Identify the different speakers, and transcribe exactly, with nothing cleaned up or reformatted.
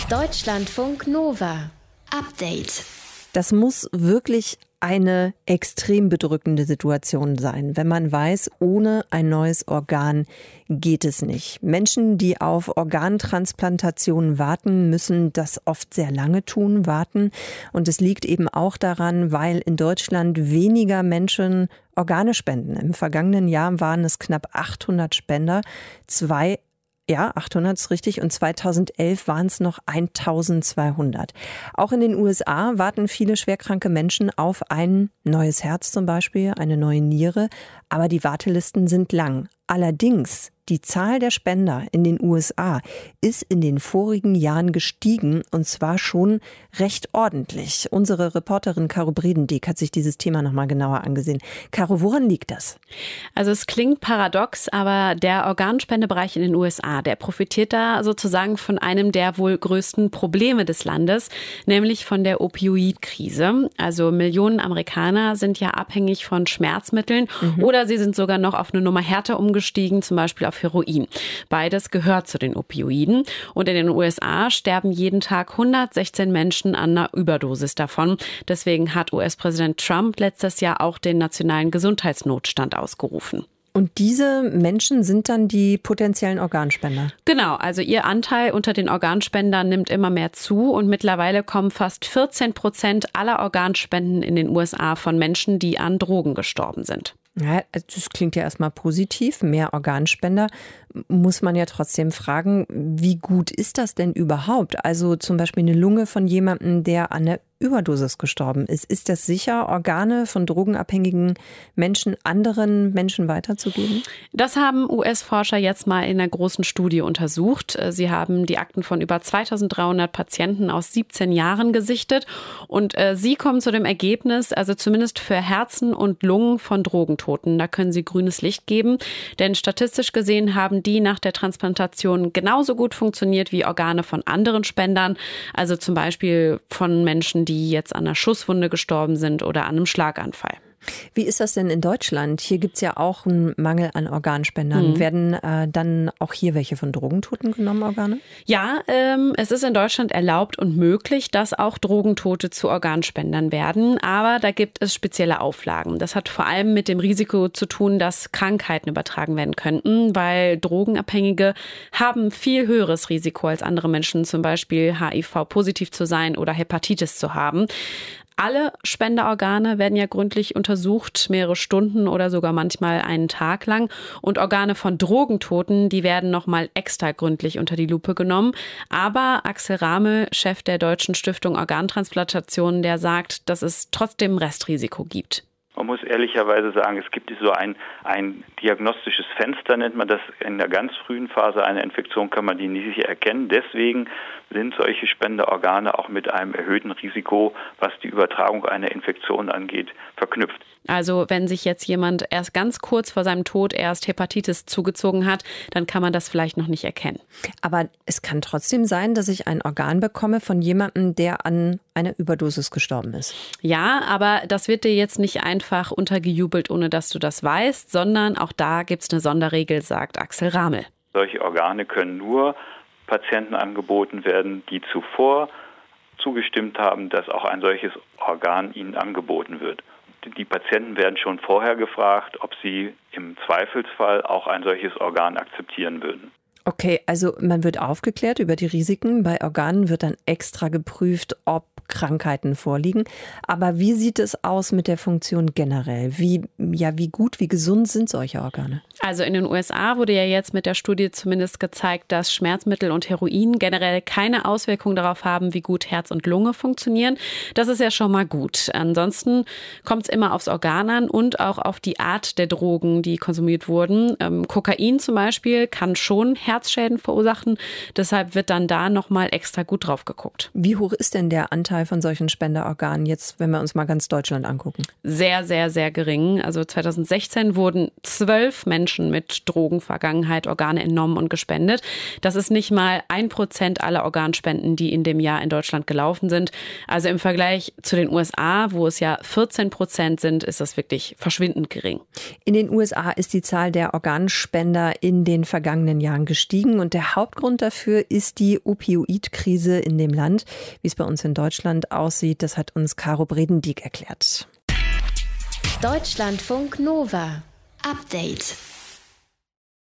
Speaker 1: Deutschlandfunk Nova. Update.
Speaker 2: Das muss wirklich eine extrem bedrückende Situation sein, wenn man weiß, ohne ein neues Organ geht es nicht. Menschen, die auf Organtransplantationen warten, müssen das oft sehr lange tun, warten. Und es liegt eben auch daran, weil in Deutschland weniger Menschen Organe spenden. Im vergangenen Jahr waren es knapp achthundert Spender, zwei Ja, achthundert ist richtig. Und zweitausendelf waren es noch eintausendzweihundert. Auch in den U S A warten viele schwerkranke Menschen auf ein neues Herz zum Beispiel, eine neue Niere. Aber die Wartelisten sind lang. Allerdings, die Zahl der Spender in den U S A ist in den vorigen Jahren gestiegen und zwar schon recht ordentlich. Unsere Reporterin Caro Bredendiek hat sich dieses Thema nochmal genauer angesehen. Caro, woran liegt das?
Speaker 3: Also es klingt paradox, aber der Organspendebereich in den U S A, der profitiert da sozusagen von einem der wohl größten Probleme des Landes, nämlich von der Opioidkrise. Also Millionen Amerikaner sind ja abhängig von Schmerzmitteln mhm. oder sie sind sogar noch auf eine Nummer härter umgestiegen, zum Beispiel auf Heroin. Beides gehört zu den Opioiden. Und in den U S A sterben jeden Tag hundertsechzehn Menschen an einer Überdosis davon. Deswegen hat U S-Präsident Trump letztes Jahr auch den nationalen Gesundheitsnotstand ausgerufen.
Speaker 2: Und diese Menschen sind dann die potenziellen Organspender?
Speaker 3: Genau, also ihr Anteil unter den Organspendern nimmt immer mehr zu und mittlerweile kommen fast vierzehn Prozent aller Organspenden in den U S A von Menschen, die an Drogen gestorben sind.
Speaker 2: Ja, das klingt ja erstmal positiv, mehr Organspender. Muss man ja trotzdem fragen, wie gut ist das denn überhaupt? Also zum Beispiel eine Lunge von jemandem, der an der Überdosis gestorben ist. Ist das sicher, Organe von drogenabhängigen Menschen anderen Menschen weiterzugeben?
Speaker 3: Das haben U S-Forscher jetzt mal in einer großen Studie untersucht. Sie haben die Akten von über zweitausenddreihundert Patienten aus siebzehn Jahren gesichtet. Und äh, sie kommen zu dem Ergebnis, also zumindest für Herzen und Lungen von Drogentoten, da können sie grünes Licht geben. Denn statistisch gesehen haben die nach der Transplantation genauso gut funktioniert wie Organe von anderen Spendern. Also zum Beispiel von Menschen, die jetzt an einer Schusswunde gestorben sind oder an einem Schlaganfall.
Speaker 2: Wie ist das denn in Deutschland? Hier gibt es ja auch einen Mangel an Organspendern. Mhm. Werden äh, dann auch hier welche von Drogentoten genommen, Organe?
Speaker 3: Ja, ähm, es ist in Deutschland erlaubt und möglich, dass auch Drogentote zu Organspendern werden. Aber da gibt es spezielle Auflagen. Das hat vor allem mit dem Risiko zu tun, dass Krankheiten übertragen werden könnten, weil Drogenabhängige haben viel höheres Risiko als andere Menschen, zum Beispiel H I V-positiv zu sein oder Hepatitis zu haben. Alle Spenderorgane werden ja gründlich untersucht, mehrere Stunden oder sogar manchmal einen Tag lang. Und Organe von Drogentoten, die werden nochmal extra gründlich unter die Lupe genommen. Aber Axel Ramel, Chef der Deutschen Stiftung Organtransplantation, der sagt, dass es trotzdem Restrisiko gibt.
Speaker 4: Man muss ehrlicherweise sagen, es gibt so ein, ein diagnostisches Fenster, nennt man das. In der ganz frühen Phase einer Infektion kann man die nicht erkennen. Deswegen sind solche Spenderorgane auch mit einem erhöhten Risiko, was die Übertragung einer Infektion angeht, verknüpft.
Speaker 3: Also wenn sich jetzt jemand erst ganz kurz vor seinem Tod erst Hepatitis zugezogen hat, dann kann man das vielleicht noch nicht erkennen.
Speaker 2: Aber es kann trotzdem sein, dass ich ein Organ bekomme von jemandem, der an einer Überdosis gestorben ist.
Speaker 3: Ja, aber das wird dir jetzt nicht einfach untergejubelt, ohne dass du das weißt, sondern auch da gibt es eine Sonderregel, sagt Axel Ramel.
Speaker 4: Solche Organe können nur Patienten angeboten werden, die zuvor zugestimmt haben, dass auch ein solches Organ ihnen angeboten wird. Die Patienten werden schon vorher gefragt, ob sie im Zweifelsfall auch ein solches Organ akzeptieren würden.
Speaker 2: Okay, also man wird aufgeklärt über die Risiken. Bei Organen wird dann extra geprüft, ob Krankheiten vorliegen. Aber wie sieht es aus mit der Funktion generell? Wie, ja, wie gut, wie gesund sind solche Organe?
Speaker 3: Also in den U S A wurde ja jetzt mit der Studie zumindest gezeigt, dass Schmerzmittel und Heroin generell keine Auswirkung darauf haben, wie gut Herz und Lunge funktionieren. Das ist ja schon mal gut. Ansonsten kommt es immer aufs Organ an und auch auf die Art der Drogen, die konsumiert wurden. Ähm, Kokain zum Beispiel kann schon Herzschäden verursachen. Deshalb wird dann da nochmal extra gut drauf geguckt.
Speaker 2: Wie hoch ist denn der Anteil von solchen Spenderorganen jetzt, wenn wir uns mal ganz Deutschland angucken?
Speaker 3: Sehr, sehr, sehr gering. Also zweitausendsechzehn wurden zwölf Menschen Menschen mit Drogenvergangenheit Organe entnommen und gespendet. Das ist nicht mal ein Prozent aller Organspenden, die in dem Jahr in Deutschland gelaufen sind. Also im Vergleich zu den U S A, wo es ja vierzehn Prozent sind, ist das wirklich verschwindend gering.
Speaker 2: In den U S A ist die Zahl der Organspender in den vergangenen Jahren gestiegen und der Hauptgrund dafür ist die Opioidkrise in dem Land. Wie es bei uns in Deutschland aussieht, das hat uns Caro Bredendieck erklärt.
Speaker 1: Deutschlandfunk Nova. Update.